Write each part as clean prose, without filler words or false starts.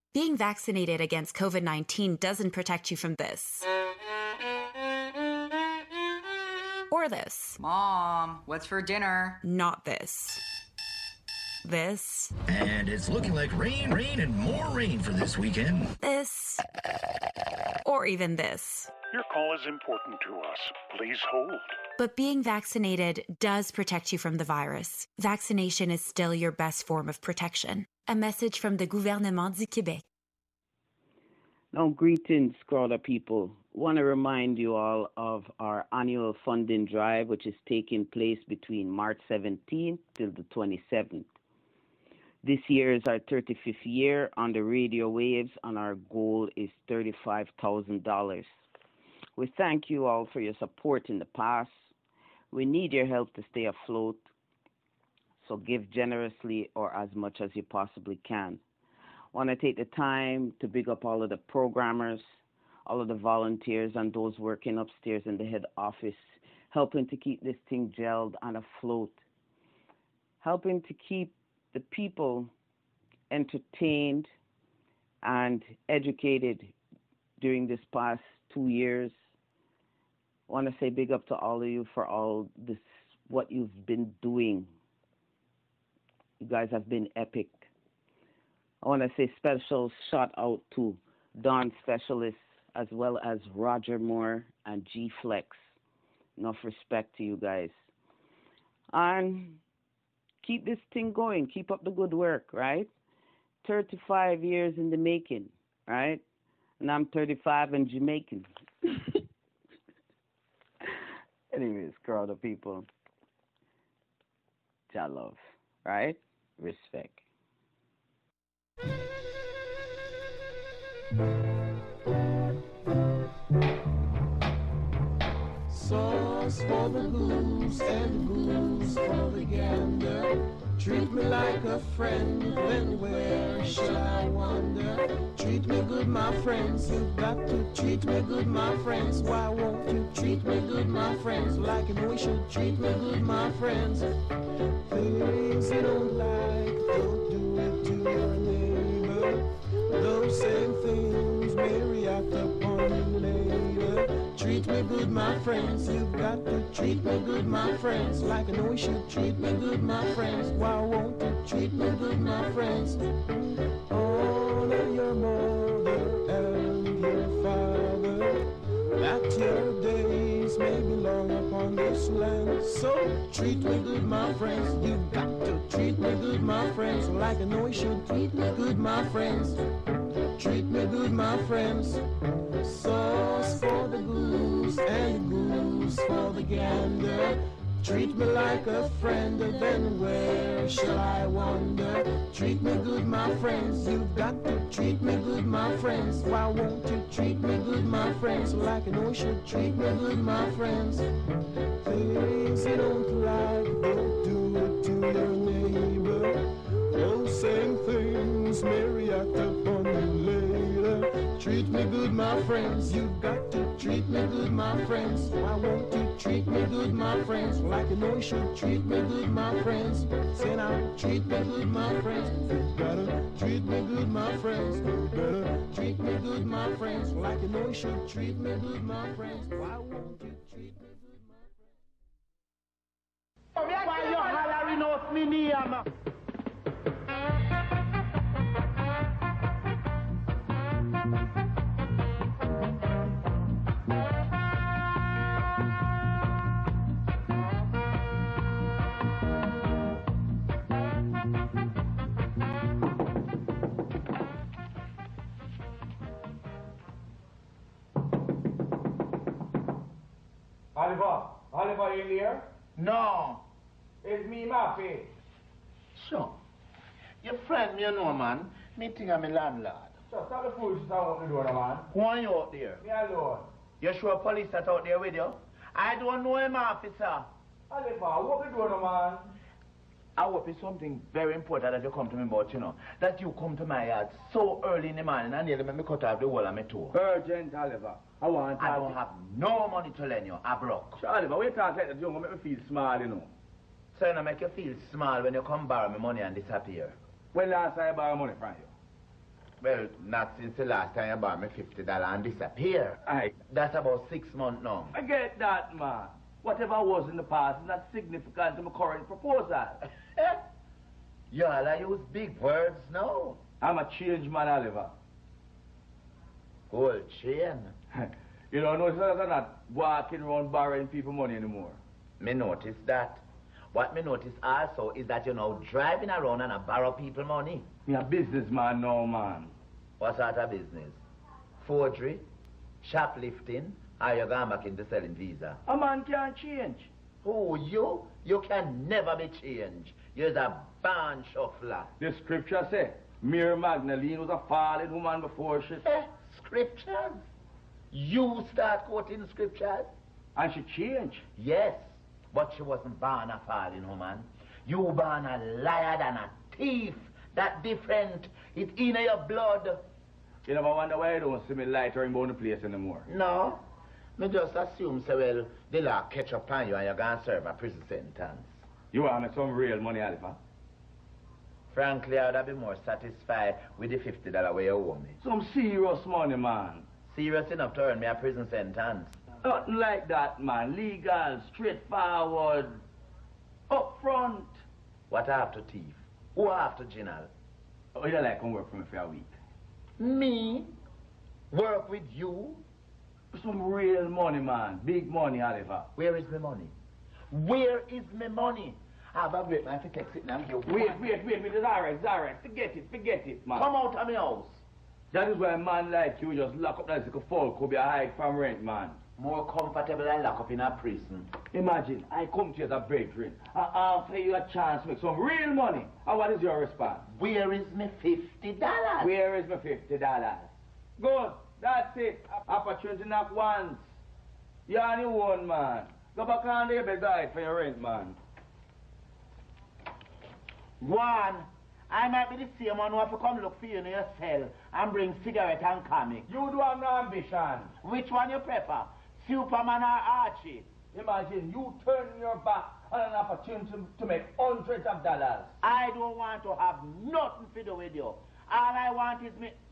Being vaccinated against COVID-19 doesn't protect you from this. Or this. Mom, what's for dinner? Not this. This. And it's looking like rain, and more rain for this weekend. This. Or even this. Your call is important to us. Please hold. But being vaccinated does protect you from the virus. Vaccination is still your best form of protection. A message from the Gouvernement du Québec. Now, greetings, Crowder people. Want to remind you all of our annual funding drive, which is taking place between March 17th till the 27th. This year is our 35th year on the radio waves, and our goal is $35,000. We thank you all for your support in the past. We need your help to stay afloat, so give generously or as much as you possibly can. I want to take the time to big up all of the programmers, all of the volunteers, and those working upstairs in the head office, helping to keep this thing gelled and afloat, helping to keep the people entertained and educated during this past 2 years. I want to say big up to all of you for all this, what you've been doing. You guys have been epic. I want to say special shout out to Dawn Specialist as well as Roger Moore and G Flex. Enough respect to you guys. And keep this thing going. Keep up the good work, right? 35 years in the making, right? And I'm 35 and Jamaican. Anyways, crowd of people. Jah love, right? Respect. Sauce for the goose and goose for the gander. Treat me like a friend, then where shall I wander? Treat me good, my friends, you've got to treat me good, my friends. Why won't you treat me good, my friends? Like you know we should treat me good, my friends. Things you don't like, don't do it to your neighbor. Those same things may react upon you later. Treat me good, my friends, you've got to treat me good, my friends. Like I know we should treat me good, my friends. Why won't you treat me good, my friends? Honor your mother and your father, that your days may be long upon this land. So treat me good, my friends, you've got to treat me good, my friends. Like I know we should treat me good, my friends. Treat me good, my friends. Sauce for the goose and goose for the gander. Treat me like a friend, then where shall I wander? Treat me good, my friends, you've got to treat me good, my friends. Why won't you treat me good, my friends? Like I know you should treat me good, my friends. Things you don't like, don't do it to your neighbor. Those same things may react upon you later. Treat me good, my friends, you've got to treat me good, my friends. Why won't you treat me good, my friends? Like you know you should treat me good, my friends. Say now, treat me good, my friends. You gotta treat me good, my friends. You better treat me good, my friends. Like you know you should treat me good, my friends. Why won't you treat me good, my friends? Why you hollering off me name? Oliver in there? No. It's me, Murphy. So, your friend, you know, man, me think I'm a landlord. So stop the foolishness out the door, man. Who are you out there? Me alone. You sure police that out there with you? I don't know him, officer. Oliver, what you doing, man? I hope it's something very important that you come to me about, you know. That you come to my yard so early in the morning and nearly make me cut off the whole of my toe. Urgent, Oliver. I don't have no money to lend you. I broke. Sure, Oliver, wait till I take that young and make me feel small, you know. So you know, make you feel small when you come borrow me money and disappear. When last I borrow money from you? Well, not since the last time you bought me $50 and disappear. Aye. That's about 6 months now. I get that, man. Whatever was in the past is not significant to my current proposal. You all I use big words now. I'm a changed man, Oliver. Gold chain. You don't notice that I'm not walking around borrowing people money anymore. Me notice that. What me notice also is that you're now driving around and borrow people money. Me a businessman now, man. What sort of business? Forgery? Shoplifting? Or you going back into selling visa? A man can't change. Who, you? You can never be changed. You're a born shuffler. The scripture says, Mary Magdalene was a fallen woman before she... Scriptures? You start quoting scriptures? And she changed. Yes, but she wasn't born a fallen woman. You born a liar and a thief. That different. It's in your blood. You never wonder why you don't see me lightering about the place anymore. No. Me just assume, so well, the law catch up on you and you're going to serve a prison sentence. You want me some real money, Alpha? Frankly, I would have been more satisfied with the $50 way you owe me. Some serious money, man. Serious enough to earn me a prison sentence? Nothing like that, man. Legal, straightforward, up front. What after thief? Who after Ginal? Oh, you like come work for me for a week? Me? Work with you? Some real money, man. Big money, Oliver. Where is my money? Where is my money? I've a great man to text it now. Wait. It's all right. Forget it, man. Come out of my house. That is why a man like you just lock up that little folk could be a hide from rent, man. More comfortable than lock up in a prison. Imagine, I come to you as a brethren. I offer you a chance to make some real money. And what is your response? Where is my $50? Where is my $50? Good, that's it. Opportunity knock once. You're on your own, man. Go back on there, beg guide for your rent, man. One, I might be the same one who have to come look for you in your cell and bring cigarette and comic. You do have no ambition. Which one you prefer? Superman or Archie? Imagine you turn your back on an opportunity to make hundreds of dollars. I don't want to have nothing to do with you. All I want is me...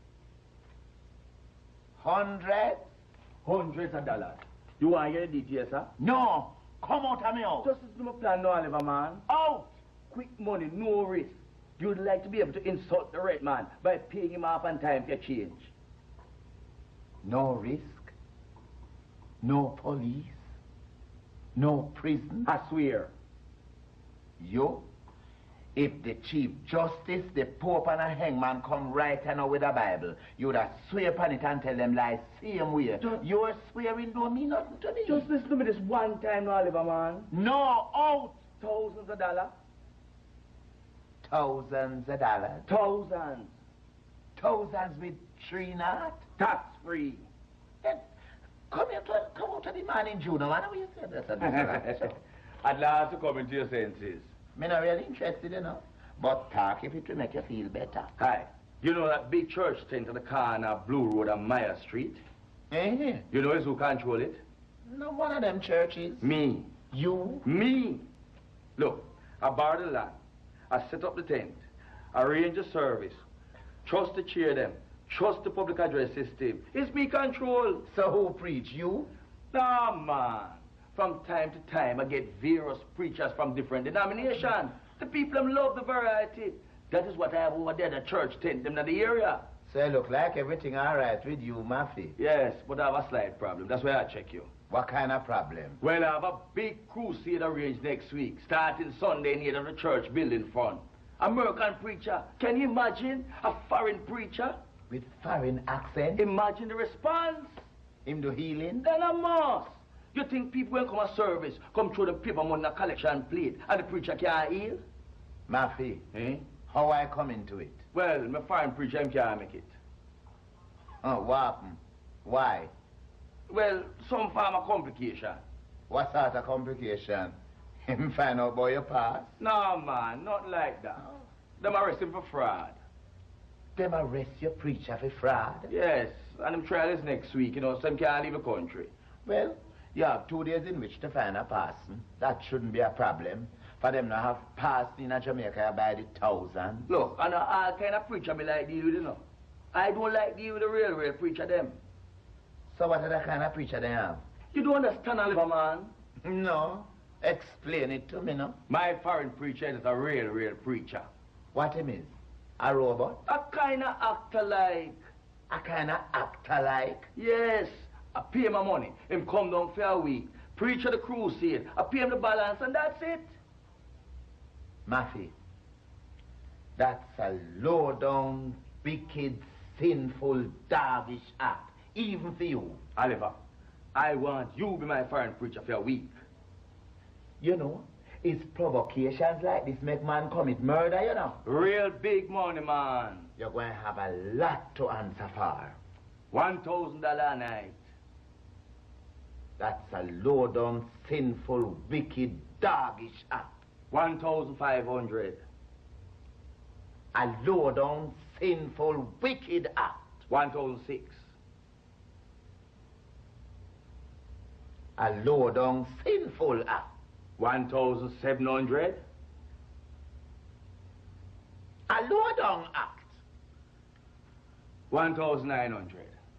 Hundreds? Hundreds of dollars. You want to get the details, sir? No. Come out of me house. Just as my plan now, Oliver, man. Out! Quick money, no risk. You'd like to be able to insult the red man by paying him off on time for change. No risk. No police. No prison. I swear. You? If the Chief Justice, the Pope, and a hangman come right now with a Bible, you'd have swear upon it and tell them lies same way. Your swearing don't mean nothing to me. Just listen to me this one time now, Oliver, man. No, out! Thousands of dollars. Thousands of dollars. Thousands. Thousands with 3 not? Tax free. Come out to the man in June. I know you said that. At last you come into your senses. Me not really interested, you know. But talk if it will make you feel better. Hi. You know that big church tent on the corner of Blue Road and Meyer Street? Eh? You know who control it? No one of them churches. Me. You? Me. Look, I borrow the land. I set up the tent. Arrange the service. Trust the chair them. Trust the public address system. It's me control. So who preach? You? Nah, man. From time to time, I get various preachers from different denominations. The people them love the variety. That is what I have over there, the church tent them in the area. So it look like everything all right with you, Maffy. Yes, but I have a slight problem. That's why I check you. What kind of problem? Well, I have a big crusade arranged next week, starting Sunday near the church building front. American preacher. Can you imagine a foreign preacher? With foreign accent? Imagine the response. Him do healing? Then a mass. You think people will come to service, come through the paper money collection plate, and the preacher can't heal? Maffy, how I come into it? Well, my foreign preacher can't make it. Oh, what happened? Why? Well, some form of complication. What sort of complication? Him find out about your past? No, man, not like that. Them arrest him for fraud. Them arrest your preacher for fraud? Yes, and them trial is next week, you know, so him can't leave the country. Well, you have 2 days in which to find a person. That shouldn't be a problem. For them to have passed in Jamaica by the thousands. Look, and all kind of preacher me like deal with, you know. I don't like dealing with the real preacher them. So what other kind of preacher they have? You don't understand, Oliver, man. No. Explain it to me, no? My foreign preacher is a real preacher. What him is? A robot? A kind of actor like. A kind of actor like? Yes. I pay my money. Him come down for a week. Preach at the crusade. I pay him the balance and that's it. Maffy, that's a low-down, wicked, sinful, dovish act. Even for you. Oliver, I want you to be my foreign preacher for a week. You know, it's provocations like this make man commit murder, you know. Real big money, man. You're going to have a lot to answer for. $1,000 a night. That's a low-down, sinful, wicked, doggish act. 1,500. A low-down, sinful, wicked act. 1,006. A low-down, sinful act. 1,700. A low-down act. 1,900.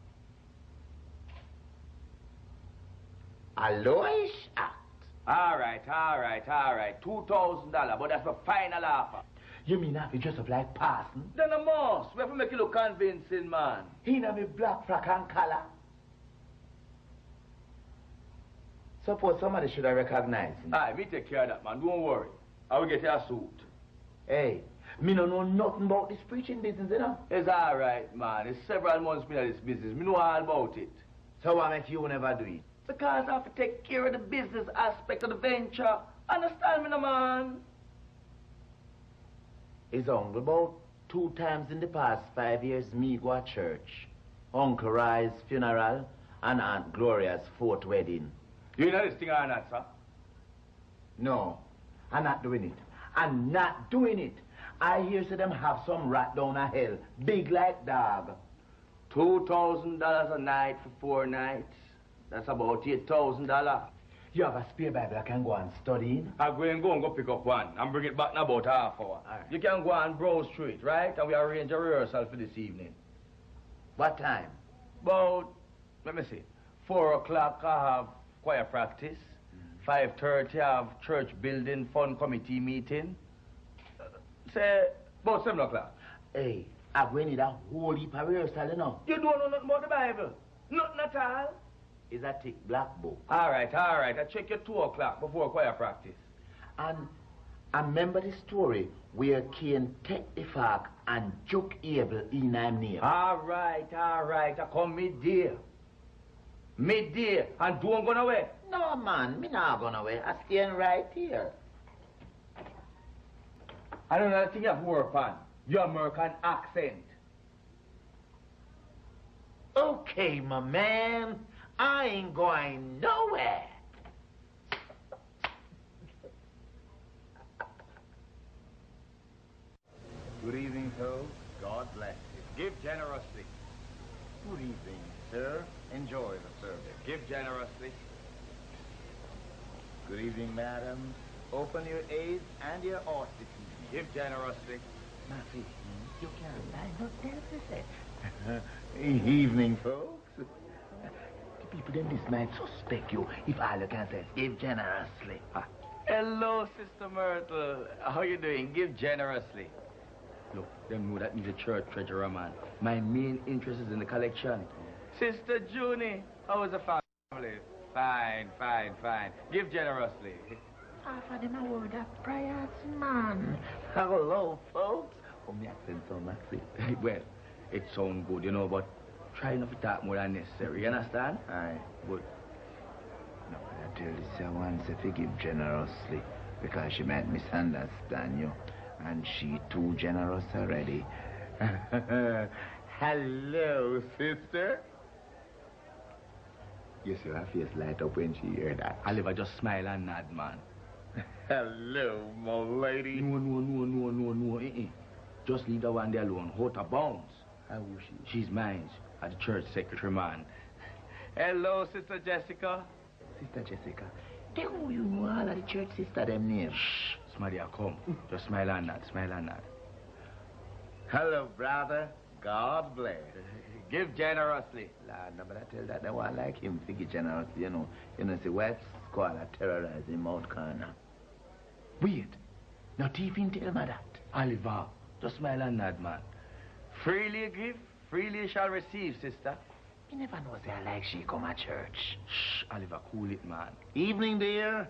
A lowish act. All right. $2,000, but that's the final offer. You mean I have to dress up like Parson? Then a must. We have to make you look convincing, man. He know me black frock and collar. Suppose somebody should have recognized him. Aye, me take care of that, man. Don't worry. I will get you a suit. Hey, me no know nothing about this preaching business, you know? It's all right, man. It's several months me in this business. Me know all about it. So what make you never do it? Because I have to take care of the business aspect of the venture. Understand me, no, man? It's only about 2 times in the past 5 years me go to church. Uncle Rye's funeral and Aunt Gloria's 4th wedding. You know this thing or not, sir? No, I'm not doing it. I'm not doing it. I hear say them have some rat down a hell, big like dog. $2,000 a night for 4 nights. That's about $8,000. You have a spare Bible I can go and study in? I'll go and go pick up one and bring it back in about half hour. Right. You can go and browse through it, right? And we arrange a rehearsal for this evening. What time? About, let me see, 4 o'clock I have choir practice. 5:30 I have church building fund committee meeting. Say, about 7 o'clock. Hey, I'm going to need a whole heap of rehearsal, you know. You don't know nothing about the Bible. Nothing at all. It's a thick black book. All right. I check you 2 o'clock before choir practice. And I remember the story where Cain take the fork and juke Abel in him name. All right. I come midday. And don't go away. No, man, me not going away. I'm staying right here. I don't know the thing you have to work on. Your American accent. Okay, my man. I ain't going nowhere. Good evening, folks. God bless you. Give generously. Good evening, sir. Enjoy the service. Give generously. Good evening, madam. Open your A's and your R's this evening. Give generously. Maffy, you can't lie no tell Evening, folks. The people in this might suspect you if all you can say is give generously. Hello, Sister Myrtle. How you doing? Give generously. Look, them know that me's a church treasurer, man. My main interest is in the collection. Sister Junie, how is the family? Fine. Give generously. Half of them a word of prayers, man. Hello, folks. Oh, me accent so Maffy. Well, it sounds good, you know, but try not to talk more than necessary, you understand? Aye. Good. No, I tell this once if you give generously, because she might misunderstand you. And she too generous already. Hello, sister. You see her face light up when she heard that. Oliver, just smile and nod, man. Hello, my lady. No. Just leave the one there alone. Out of bounds. How was she? She's mine. At the church secretary, man. Hello, Sister Jessica. Sister Jessica. They who you know all of the church sister them names. Shh. Somebody will come. Just smile and nod. Hello, brother. God bless. Give generously. Lord, no, but I tell that they want like him to give generously, you know. You know, see, West Squad terrorizing Mount Corner. Wait, not even tell me that. Oliver, just smile and nod, man. Freely give, freely you shall receive, sister. You never know say I like she come at church. Shh, Oliver, cool it, man. Evening, dear.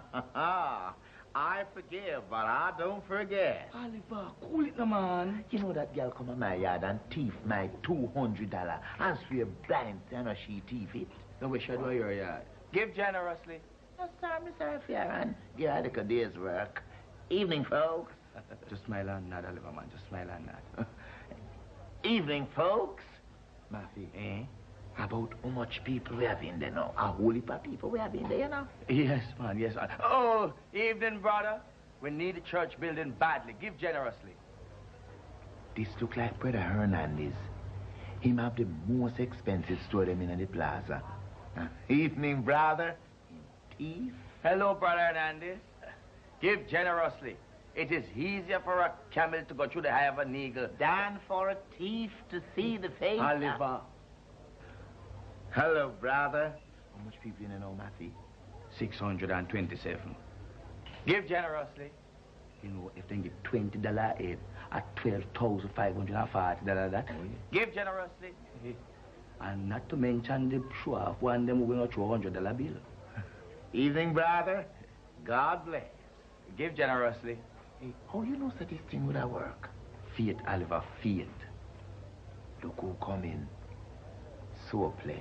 I forgive, but I don't forget. Oliver, cool it, no, man. You know that girl come in my yard and thief my $200 and swear blind, you know she thief it. No, we should do your yard. Give generously. No, sir, Mr. Fieran. Give her like a day's work. Evening, folks. Just smile and nod, Oliver, man. Just smile and nod. Evening, folks. Mafi, how about how much people we have in there now? A whole heap of people we have in there, you know? Yes, man, yes, man. Oh, evening, brother. We need a church building badly. Give generously. This look like Brother Hernandez. Him have the most expensive store them in the plaza. Evening, brother. Thief. Hello, Brother Hernandez. Give generously. It is easier for a camel to go through the eye of an eagle than for a thief to see the face. Oliver. Hello, brother. How much people in know, Matthew? 627. Give generously. You know, if they give $20 aid at $12,540, that. Give generously. And not to mention the show off one them going to throw $100 bill. Evening, brother. God bless. Give generously. Hey, how you know that this thing would work? Faith, Oliver, faith. Look who come in. So place.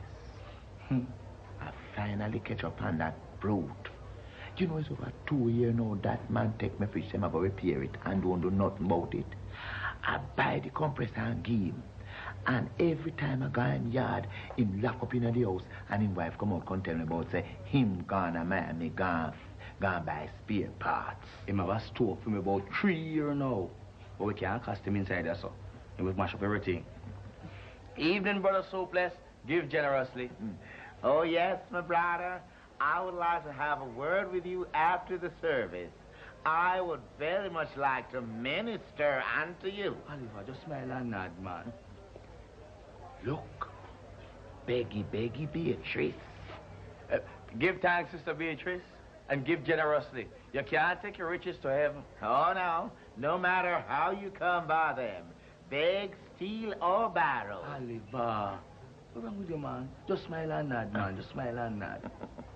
I finally catch up on that brute. You know, it's over 2 years now that man take me fish, him I go repair it and don't do nothing about it. I buy the compressor and give him. And every time I go in yard, him lock up in the house and his wife come out and tell me about say him gone to Miami, gone buy spare parts. Him have a store for me about 3 years now. But we can't cast him inside there, so he will mash up everything. Evening, Brother Soapless. Give generously. Oh, yes, my brother. I would like to have a word with you after the service. I would very much like to minister unto you. Oliver, just smile and nod, man. Look. Beggy Beatrice. Give thanks, Sister Beatrice, and give generously. You can't take your riches to heaven. Oh, no. No matter how you come by them. Beg, steal, or borrow. Oliver. What's wrong with you, man? Just smile and nod, man. Just smile and nod.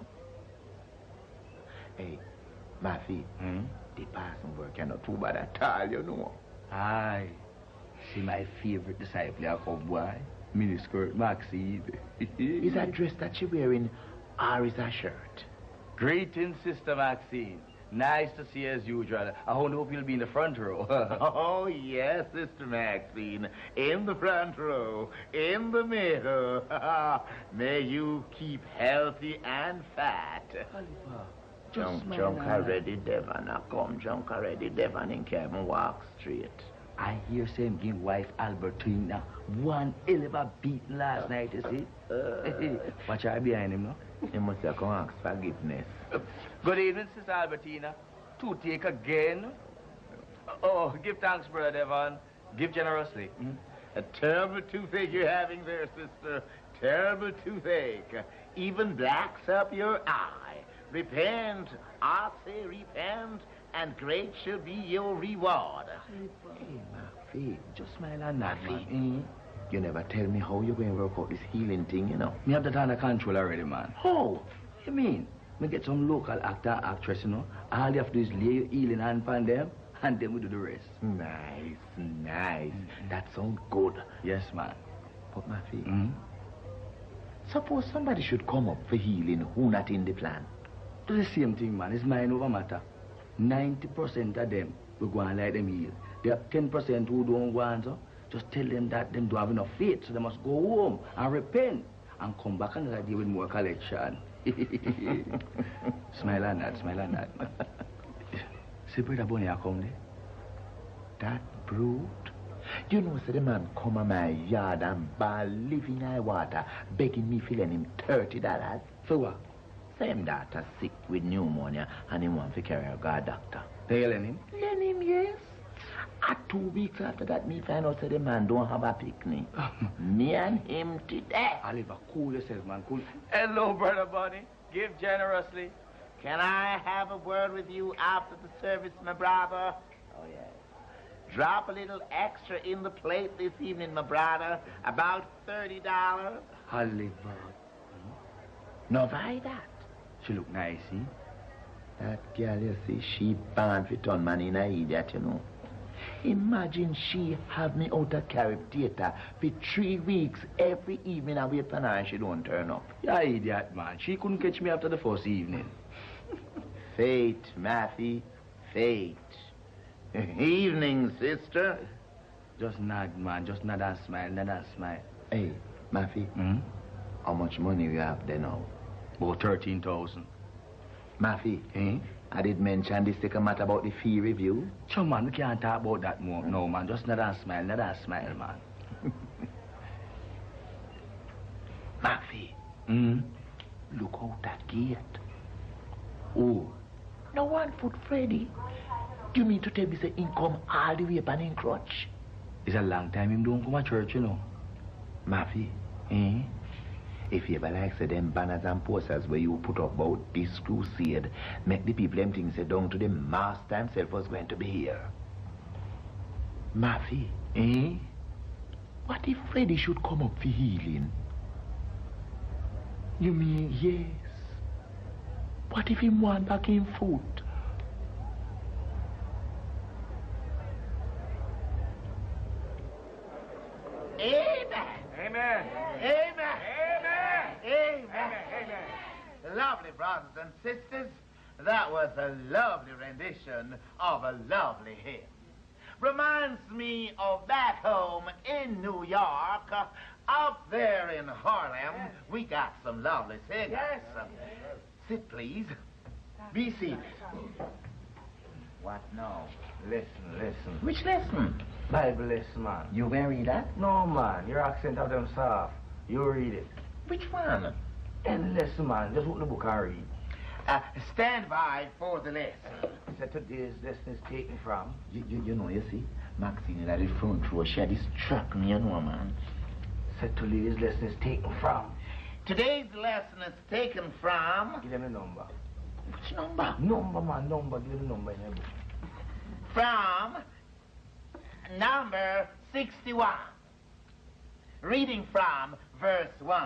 Hey, Matthew, the passing work you're not too bad at all, you know. Aye. See my favorite disciple, Jacob, boy. Miniskirt Maxine. Is that dress that she wearing, or is that shirt? Greetings, Sister Maxine. Nice to see you as usual. I hope you'll be in the front row. Oh, yes, Sister Maxine. In the front row. In the middle. May you keep healthy and fat. Oliver, junk already, Devon. Now come, junk already, Devon, and Kevin walk straight. I hear same give wife Albertina one hell of a beating last night, you see? Watch out behind him, no? He must have come ask forgiveness. Good evening, Sister Albertina. To take again. Oh, give thanks, Brother Devon. Give generously. A terrible toothache you're having there, sister. Terrible toothache. Even blacks up your eye. Repent, I say repent, and great shall be your reward. Hey, Mafi, just smile and nod, man. You never tell me how you're going to work out this healing thing, you know. Me have that under control already, man. How? You mean? Me get some local actor and actress, you know. All you have to do is lay your healing hand upon them, and then we do the rest. Nice, nice. That sounds good. Yes, man. But, Mafi, suppose somebody should come up for healing who not in the plan. Do the same thing, man. It's mind over matter. 90% of them will go and let them heal. There are 10% who don't want, so just tell them that them don't have enough faith, so they must go home and repent and come back another day with more collection. Smile and nod, smile and nod, man. See, Brother Bonnie, I come there. That brute? You know, so the man come on my yard and buy living high water, begging me for lending him $30. For what? Same daughter sick with pneumonia and he want to carry her to a doctor. They lend him? Lend him, yes. 2 weeks after that, me find out that the man don't have a picnic. Me and him to death. Oliver, cool yourself, man, cool. Hello, brother Bunny. Give generously. Can I have a word with you after the service, my brother? Oh, yes. Drop a little extra in the plate this evening, my brother. About $30. Oliver. No, why that? She look nice, eh? That girl, you see, she born for turn man in a idiot, you know. Imagine she have me out of Carib Theater for 3 weeks every evening. I wait for her and she don't turn up. Yeah, idiot, man. She couldn't catch me after the first evening. Fate, Matthew, fate. Evening, sister. Just nod, man. Just nod and smile, nod and smile. Hey, Matthew. How much money you have there now? About 13,000. Matthew, I did mention this second matter about the fee review. Sure, man, we can't talk about that more. No, man. Just nod and smile, man. Matthew. Look out that gate. Oh. No 1 foot Freddy. Do you mean to tell me say him come all the way up and in crutch? It's a long time him don't come to church, you know. Matthew, if you ever like say them banners and posters where you put up about this crusade, make the people them things say down to the master himself was going to be here. Matthew, what if Freddy should come up for healing? You mean yes? What if him want back in foot? Amen. Amen. Amen. Amen. Amen. Amen. Lovely brothers and sisters, that was a lovely rendition of a lovely hymn. Reminds me of back home in New York. Up there in Harlem, we got some lovely singers. Yes. Sit, please. Be seated. What now? Listen. Which lesson? Bible lesson, man. You can read that? No, man. Your accent of them soft. You read it. Which one? Any lesson, man. Just open the book and read. Stand by for the lesson. So today's lesson is taken from... You know, you see, Maxine at the front row, she had struck me, you know, man. So today's lesson is taken from... Today's lesson is taken from... Give them a number. Which number? Number, man. Number. Give them a number in your book. From number 61. Reading from verse 1.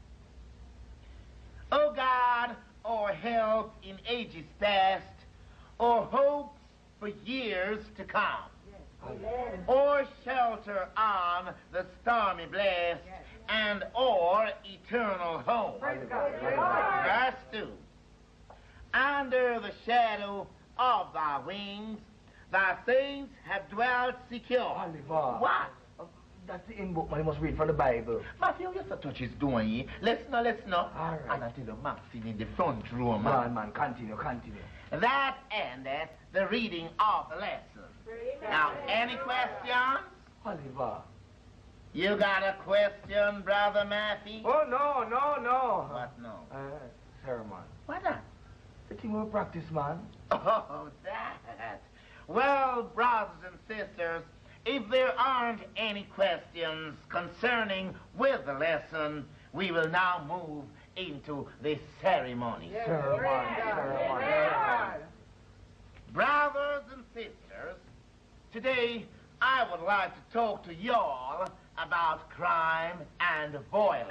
O God, our help in ages past, our hopes for years to come, our shelter on the stormy blast, and our eternal home. Verse 2. Under the shadow of thy wings, thy saints have dwelt secure. Oliver. What? That's the in-book, man. You must read from the Bible. Matthew, you so touch is doing ye. Listen now. All right. And I tell you, Maxine in the front row, man. Man, continue. That ended the reading of the lesson. Now, any questions? Oliver. You got a question, Brother Matthew? Oh, no. What no? Sir, man. What that? The thing we practice, man. Oh, that. Well, brothers and sisters, if there aren't any questions concerning with the lesson, we will now move into the ceremony. Ceremony. Brothers and sisters, today I would like to talk to y'all about crime and violence.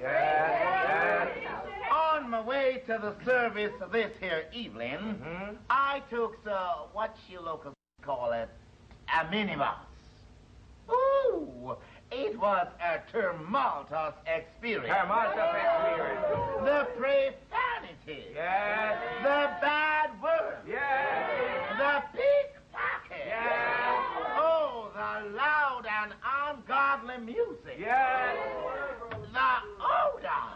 Yes. On my way to the service this here evening, I took what you locals call it, a minibus. Ooh, it was a tumultuous experience. The profanity. Yes. The bad words. Yes. The pickpocket. Yes. Oh, the loud and ungodly music. Yes. The odor.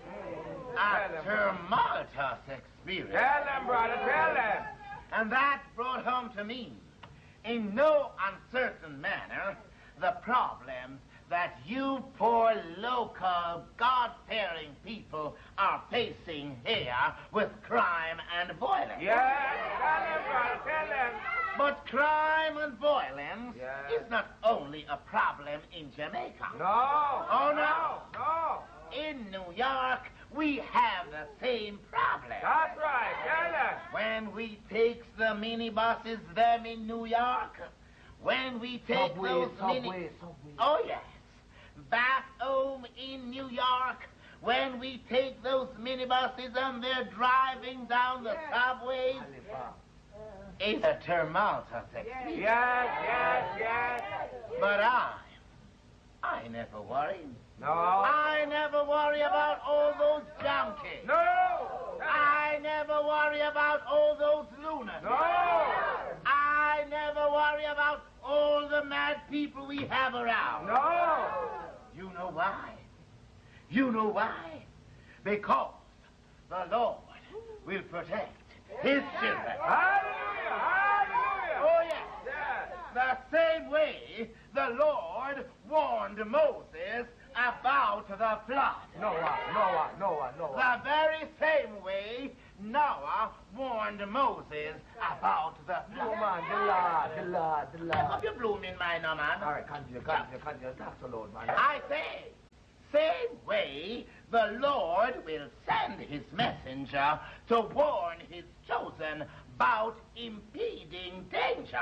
A tumultuous experience. Tell them, brother, tell them. And that brought home to me, in no uncertain manner, the problem that you poor local God-fearing people are facing here with crime and violence. Yes, tell them, brother, tell them. But crime and violence is not only a problem in Jamaica. No. Oh, no. No. In New York, we have the same problem. That's right. Tell us. When we take the minibuses them in New York, when we take Subway. Oh, yes. Back home in New York, when we take those minibuses and they're driving down the subways, it's a tumultuous experience. Yes. But I never worry. No. I never worry about all those junkies. No. I never worry about all those lunatics. No. I never worry about all the mad people we have around. No. You know why? You know why? Because the Lord will protect His children. Hallelujah. Hallelujah. Oh, yes. The same way the Lord warned Moses about the flood. Noah. The very same way Noah warned Moses about the flood. No, man, the Lord. Have you blooming mind, no, man? All right, continue. Talk so loud, man. I say, same way the Lord will send His messenger to warn His chosen about impeding danger.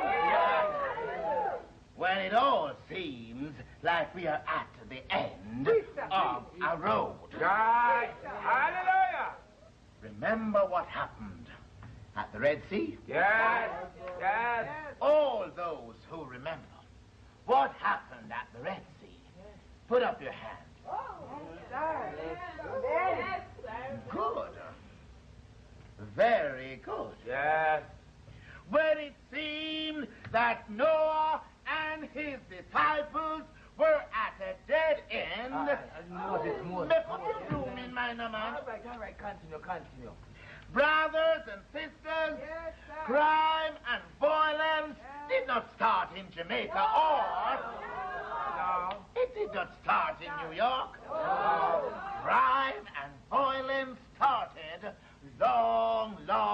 When it all seems like we are at the end of a road. Right. Hallelujah. Remember what happened at the Red Sea? Yes. All those who remember what happened at the Red Sea, put up your hand. Good. Very good. Yes. When it seemed that Noah and his disciples were at a dead end. Moses. Put your bloom in mind, man. All right, continue. Brothers and sisters, crime and violence did not start in Jamaica No. it did not start in New York. Crime and violence started long.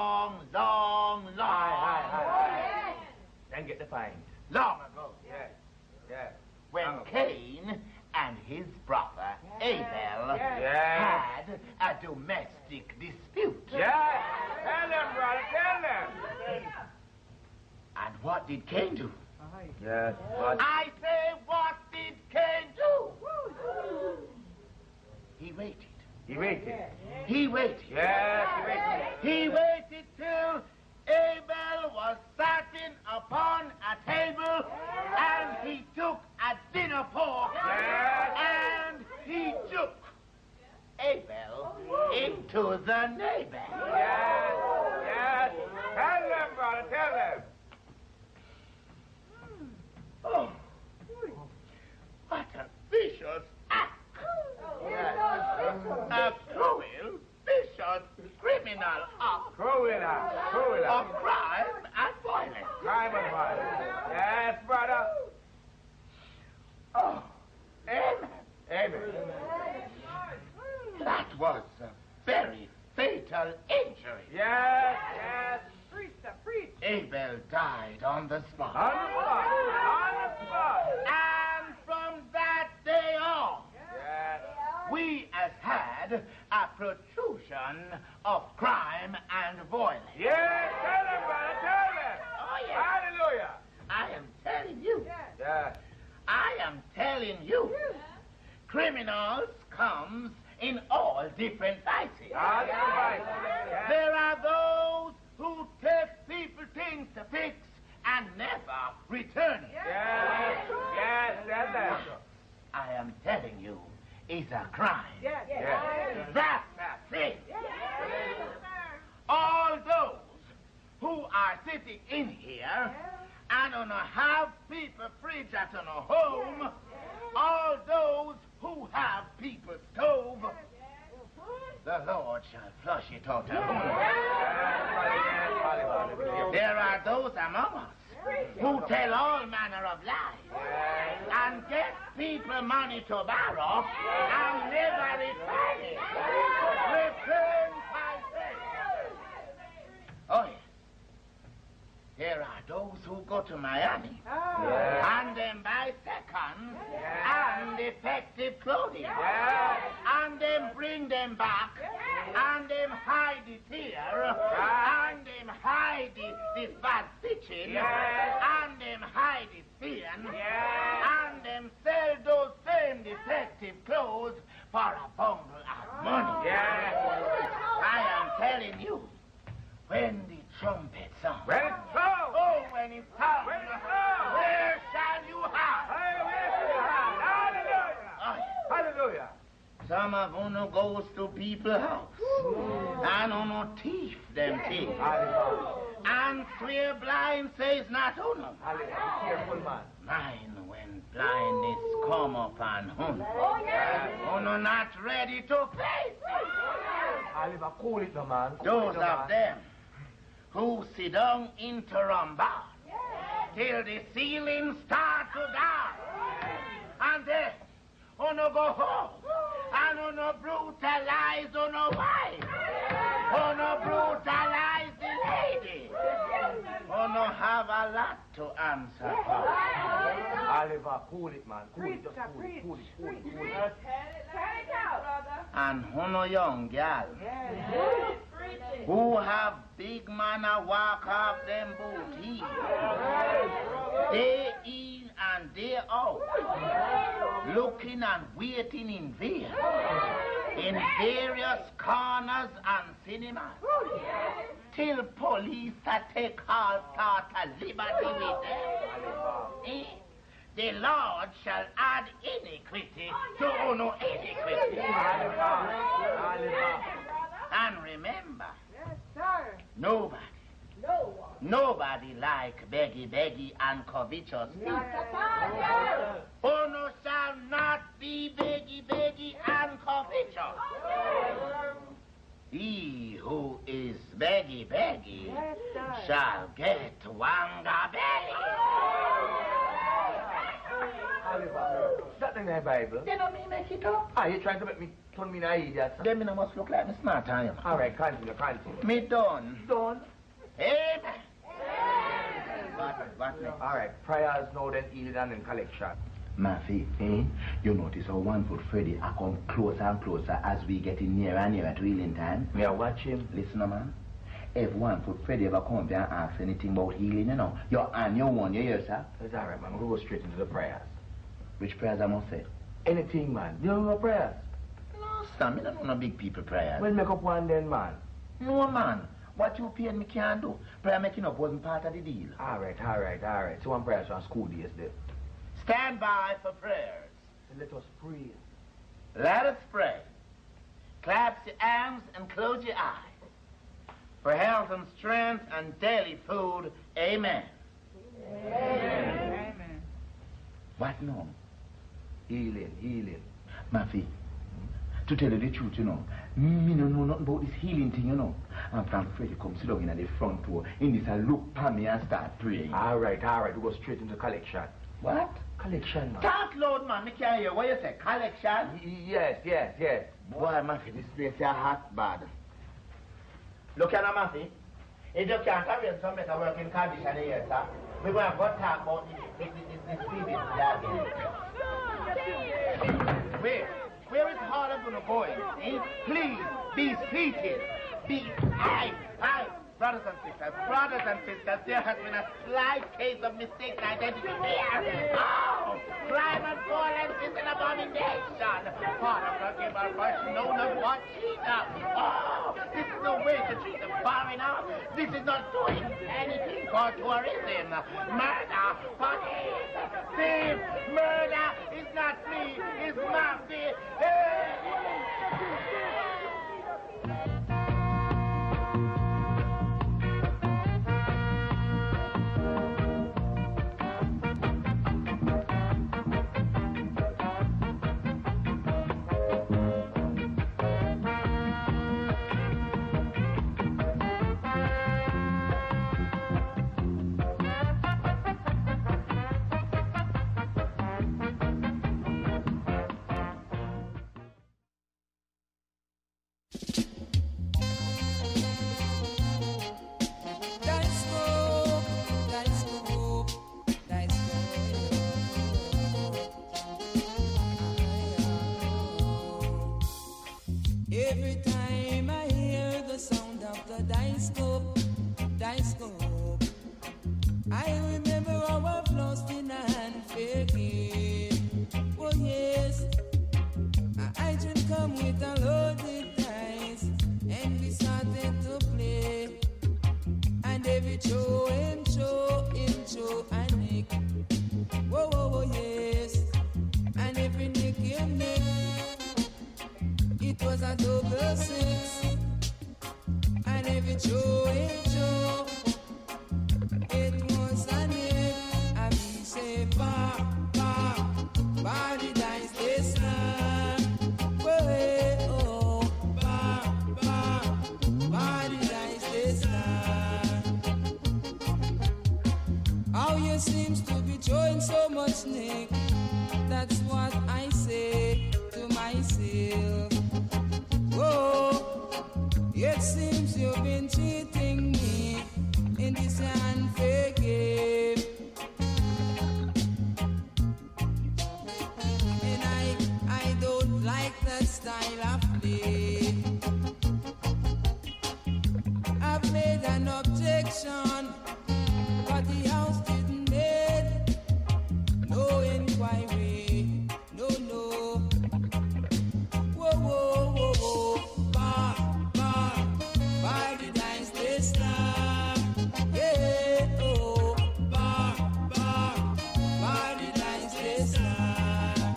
Aye. Then get the fine. Long ago. Yes. When Cain and his brother Abel Yes. had a domestic dispute. Yes. Tell them, brother. Tell them. And what did Cain do? Yes. I say, what did Cain do? He waited. He waited. Yes, he waited. He waited till Abel was sitting upon a table and he took a dinner fork and he took Abel into the neighbor. Yes. Tell them, brother. Tell them. Oh, what a vicious act. A cruel, vicious, criminal act of crime and violence. Yes, brother. Oh, amen. That was a very fatal injury. Yes. Abel died on the spot. On the spot. And from that day on, Yes. we has had a protrusion of crime and violence. Yes, tell them, brother. Tell them. Oh, yes. Hallelujah. I am telling you. Yes. I am telling you. Criminals comes in all different vices. Yes. There are those who take people things to fix and never return it. Yes, tell them. I am telling you, it's a crime. Yes. That's a sin. All those who are sitting in here and don't have people fridge at a home, all those who have people stove, the Lord shall flush it out of home. There are those among us who tell all manner of lies and get people money to borrow and never return it. Return by faith. Oh, yes. There are who go to Miami. And them buy seconds and defective clothing. And them bring them back and them hide it here. And them hide the fat stitching. And them hide it thin. And them sell those same defective clothes for a bundle of money. I am telling you, when the trumpet sounds, When it sounds, oh, when it sounds, where shall you hide? Hallelujah. Some of you goes to people's house and no thief them things. And swear blind says not uno. Careful, man. Mine when blindness come upon uno not ready to face it. Oliver, cool it, no, man. Those of them who sit down in Taramba till the ceiling start to down. And then uno go home and uno brutalize uno wife. Uno brutalize the lady. Uno have a lot to answer for. Oliver, cool it, man. Cool it, just cool it. And uno young gal who have big man a walk off them boot heel. Day in and day out, looking and waiting in vain in various corners and cinemas till police take all thought of liberty with them. The Lord shall add iniquity to uno iniquity. And remember, nobody like beggy and covetous people. Uno shall not be beggy and covetous. He who is beggy shall get wanga belly. Oliver, that in the Bible. They don't me make it up. Ah, you trying to make me turn me an idiot? Then me must look like me smart I am. All right, continue. Me done. Done. Amen. What next? All right, prayers now, then healing and then collection. Maffy, you notice how 1 foot Freddy I come closer and closer as we getting nearer and nearer to healing time? Me I watch him. Listen, man. If 1 foot Freddy ever come there and ask anything about healing, you know, you're on your one, you hear, sir? It's all right, man. We'll go straight into the prayers. Which prayers I must say? Anything, man. You don't know prayers? No, sir, me don't know no big people prayers. Well, make up one then, man. No, man. What you pay me can't do. Prayer making up wasn't part of the deal. All right. So one prayers on school days then. Stand by for prayers. And let us pray. Let us pray. Clap your hands and close your eyes. For health and strength and daily food, amen. Amen. What now? Healing. Maffy, to tell you the truth, you know, me no know nothing about this healing thing, you know. And from Freddy come sit down in the front door, in this look at me and start praying. All right. We go straight into collection. What? Collection, man. Talk loud, man. Me can't hear. What you say? Collection? Yes. Boy, Maffy, this place is hot bad. Look at Maffy. If you can't arrange some better working condition here, sir, we're going to go talk about this previous jargon. Where is all of you going? Please, be seated. Aye. Brothers and sisters, there has been a slight case of mistaken identity here. Oh, crime and violence is an abomination. Father, forgive our first known of what she does. Oh, this is no way to treat a foreigner. This is not doing anything for tourism. Murder, police, thief, murder is not free, it's mafia. Every time I hear the sound of the dice scope, I remember how I've lost in a unfair game. Oh yes, I just come with a loaded dice, and we started to play. And every show and I nick. Whoa, yes. And every nick you nick, it was a double six. And every show and it was a nick. And we say, ba, the dice this time. Oh, ba, the dice this time. How you seems to be showing so much nick. That's what I say to myself. Oh, it seems you've been cheating me in this unfair game. And I don't like that style of play. I've made an objection, but the house didn't make no inquiry. No. Whoa. Ba, the dice this time. Yeah, oh. Ba, the dice this time.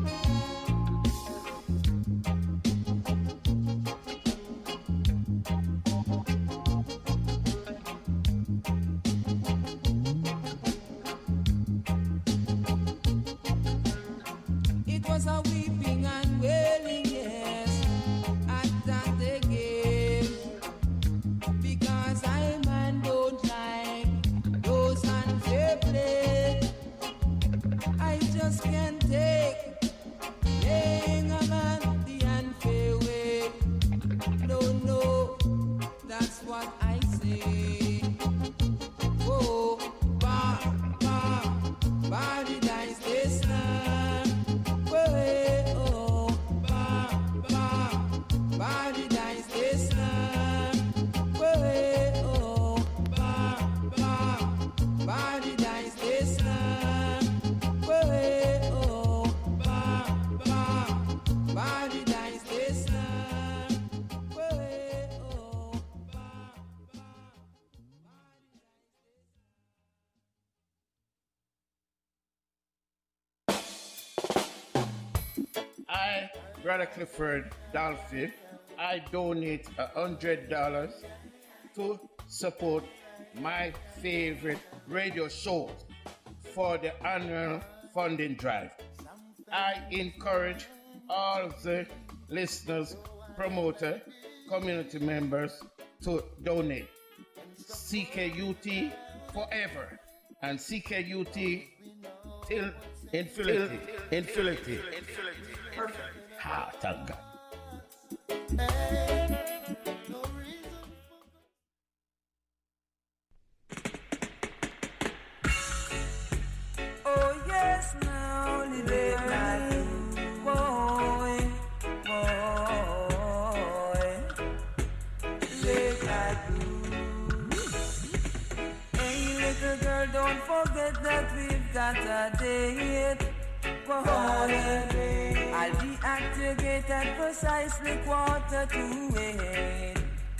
It was a weeping and wailing, yes, at that they gave. Because I man don't like those unfair play. I just can't take playing a man the unfair way. No, that's what I say. Oh, ba, the dice this time. Oh, ba, the dice this time. Oh, ba, the dice this time. Oh, ba, the dice this time. I, Brother Clifford Dolphy, I donate $100 to support my favorite radio shows for the annual funding drive. I encourage all the listeners, promoters, community members to donate. CKUT forever and CKUT till infinity. Perfect. Ha, thank God. Oh yes, now late night, boy, late night blues. Hey little girl, don't forget that we've got a date. I'll be at your gate at precisely 7:45.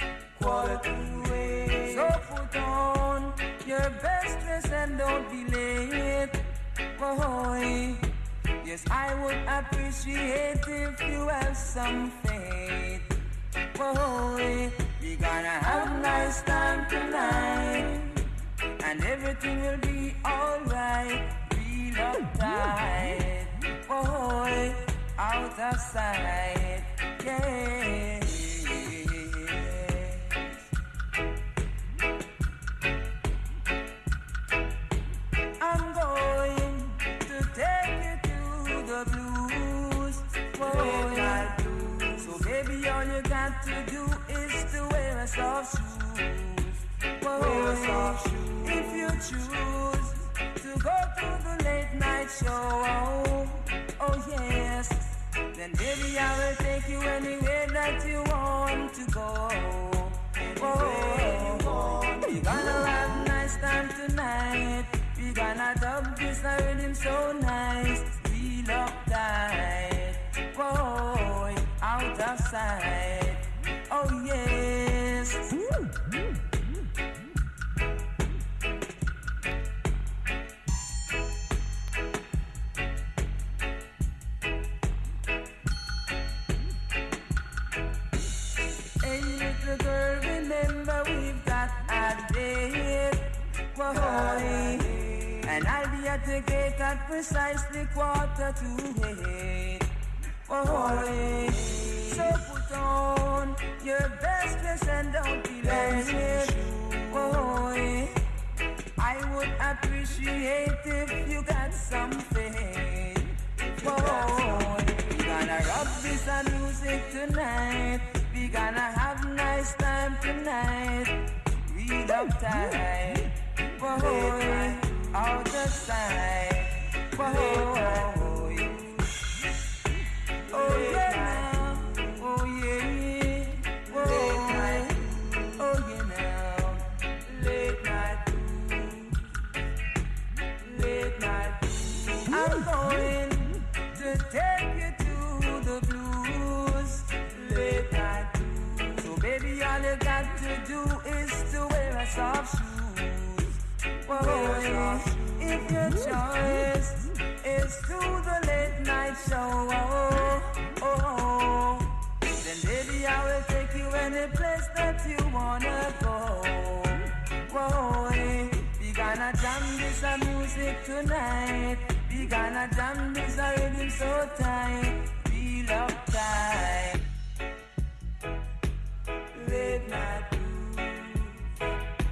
So put on your best dress and don't be late. Boy, yes, I would appreciate if you have some faith. Boy, we gonna have a nice time tonight, and everything will be alright. Real uptight, boy, out of sight, yeah. I'm going to take you to the blues, boy. So baby, all you got to do is to wear a soft shoes, boy. If you choose to go to the late night show, oh yes, then baby I will take you anywhere that that you want to go. We gonna have nice time tonight. We gonna dub this rhythm so nice. Feel uptight. Whoa, out of sight. Oh yes. Hey little girl, remember we've got a date. Whoa, and I'll be at the gate at precisely 7:45. Whoa, so put on your best dress and don't be late. Whoa, I would appreciate if you got some faith. Whoa, we gonna rock this music tonight. We gonna have nice time tonight. Read up tight. Whoa, out the side. Whoa. Oh yeah, oh yeah, whoa, oh yeah now, late night blues. I'm going to take you to the blues, late night blues. So baby, all you got to do is to wear a soft shoes. Whoa, if your choice is to the late night show. Then baby I will take you any place that you wanna go. Whoa, we gonna jam this music tonight. We gonna jam this rhythm so tight. Feel uptight. Late night blues.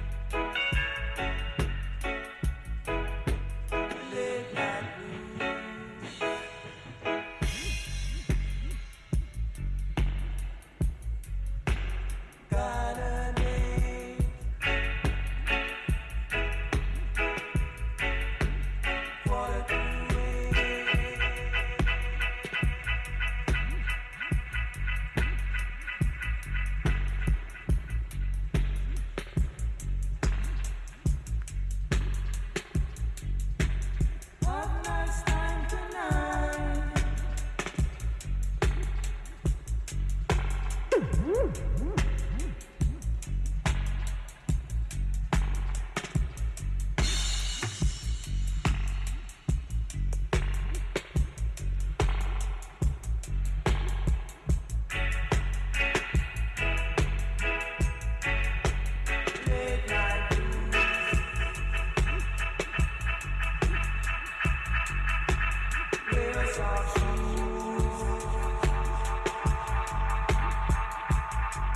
Late night blues. Got a date for the have nice time tonight. Late night blues. Wear soft shoes.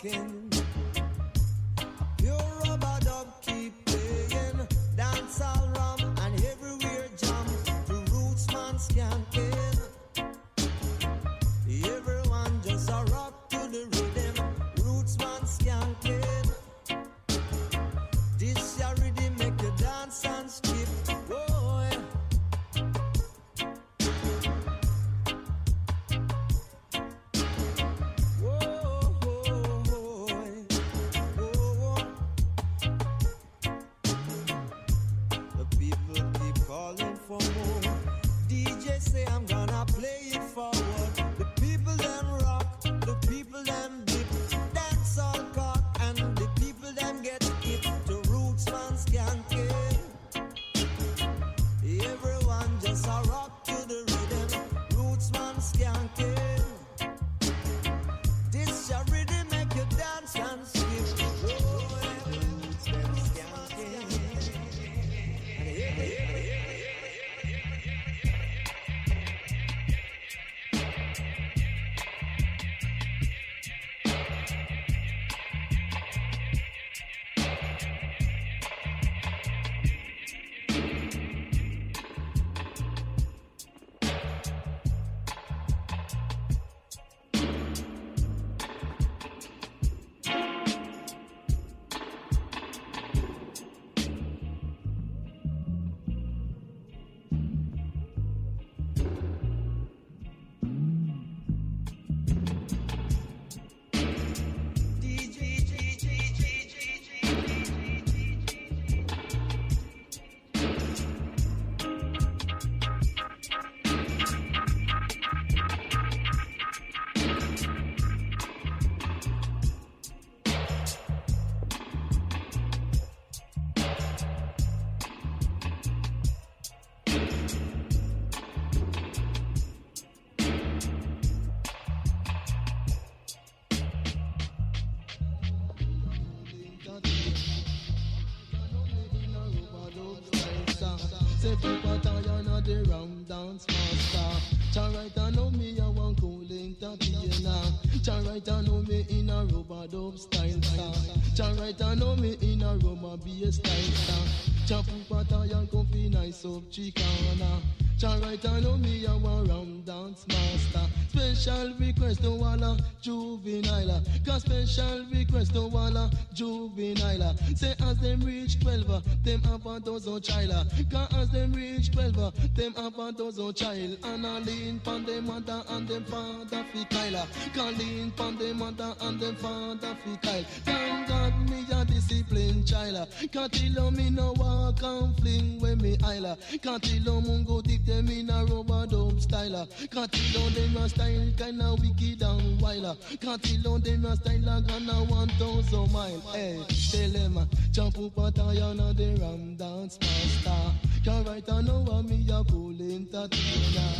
rocking. Pure rubber dub keep playing. Dance all rum and everywhere jam. The roots man skanking. Everyone just a rock to the rhythm. Roots man skanking. This ya rhythm make you dance and skip. Whoa, yeah. The people keep calling for more. DJ say I'm gonna play it forward. The people them rock, the people them dip, dance all cock, and the people them get hip. The roots man skanking. Everyone just a rock to the rhythm. Roots man skanking. This your rhythm make you dance and skip. Oh, roots them skanking. Say people tired of the round dance master. Try right I know me, I want cooling Tatiana. Try right I know me in a rubber dub style star. Try right I know me in a rubber bass style star. Try people tired comfy nice up Chicana. Try right I know me, I want round dance master. Special request to Walla Juvenile. Cause special request to Walla Juvenile. Say as them reach 12, them have a dozen child. Cause as them reach 12, them have a dozen child. And I lean pon them mother and them father fi Kyle. Cause lean pon them mother and them father fi Kyle. Thank God me a disciplined child. Cause till me no walk and fling when me isla. Cause till mungo dip them in a rubber dub style. Cause till them a style kinda wicked and wild. Cause till them a style like a 1,000 miles. Hey, tell them jump up a tire na the ram dance master. Cause right I know what me a cool entertainer.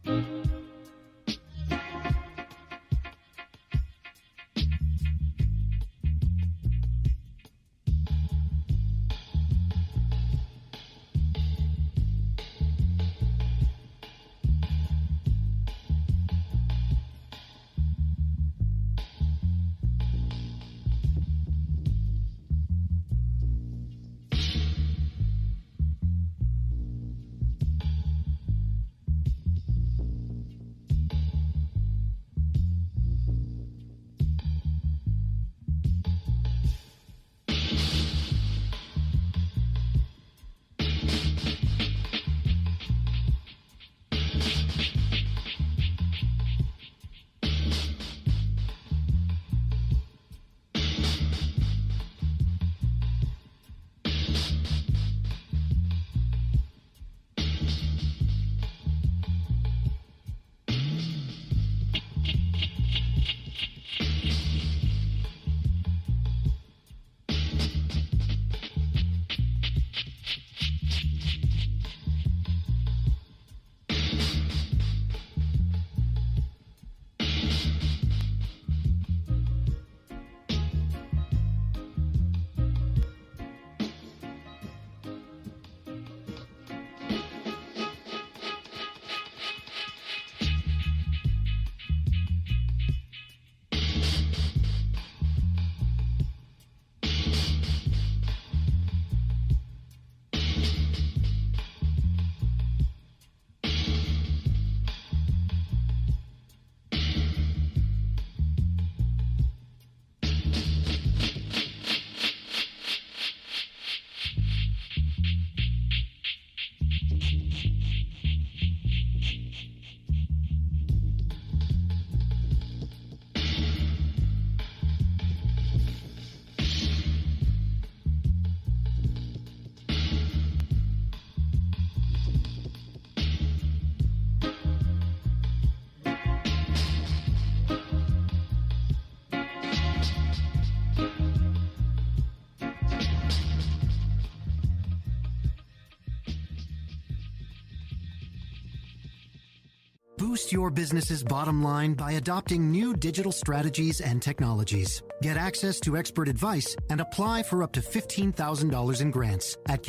Boost your business's bottom line by adopting new digital strategies and technologies. Get access to expert advice and apply for up to $15,000 in grants at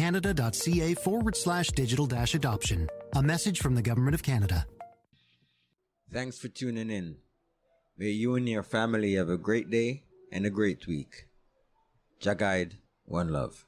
canada.ca/digital-adoption. A message from the Government of Canada. Thanks for tuning in. May you and your family have a great day and a great week. Jah Guide, one love.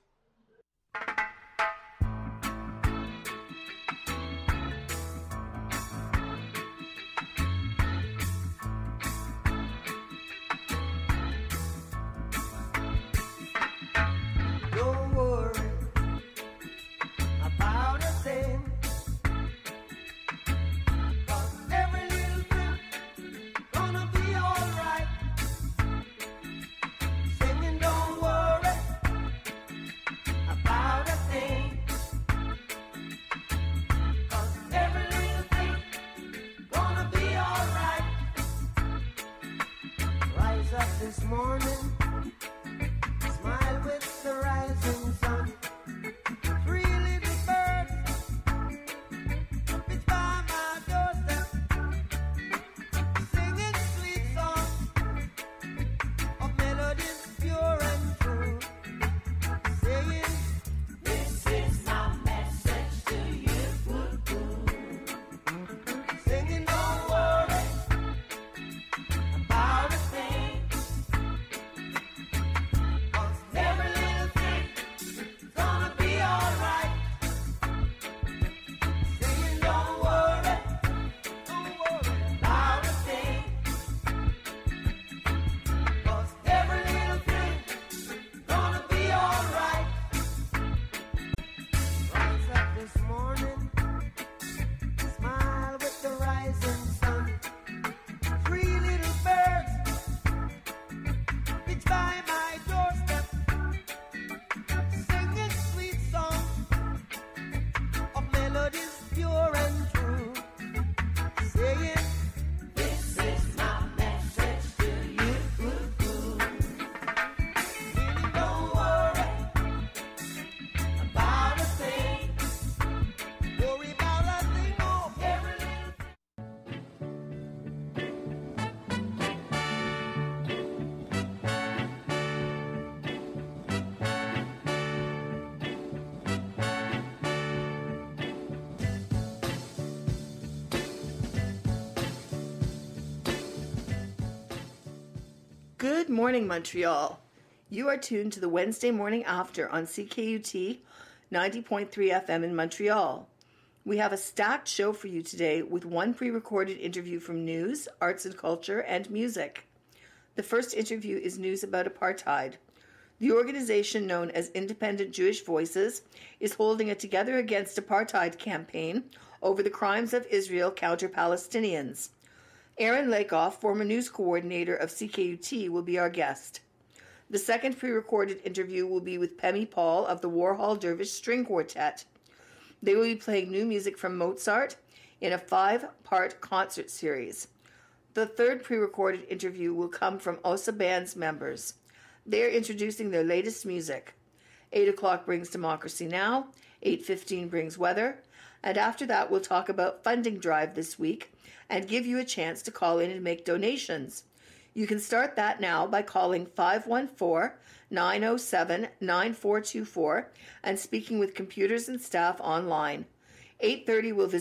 This morning, smile with the rising sun. Three little birds, pitch by my doorstep, singing sweet songs of melodies pure and true, saying, "This is my message to you." Singing, "Don't worry about a thing." Good morning, Montreal. You are tuned to the Wednesday Morning After on CKUT 90.3 FM in Montreal. We have a stacked show for you today with one pre-recorded interview from news, arts and culture, and music. The first interview is news about apartheid. The organization known as Independent Jewish Voices is holding a Together Against Apartheid campaign over the crimes of Israel counter Palestinians. Aaron Lakoff, former news coordinator of CKUT, will be our guest. The second pre-recorded interview will be with Pemi Paul of the Warhol Dervish String Quartet. They will be playing new music from Mozart in a 5-part concert series. The third pre-recorded interview will come from Osa Band's members. They are introducing their latest music. 8 o'clock brings Democracy Now!, 8:15 brings weather, and after that we'll talk about funding drive this week and give you a chance to call in and make donations. You can start that now by calling 514-907-9424 and speaking with computers and staff online. 8:30 we'll visit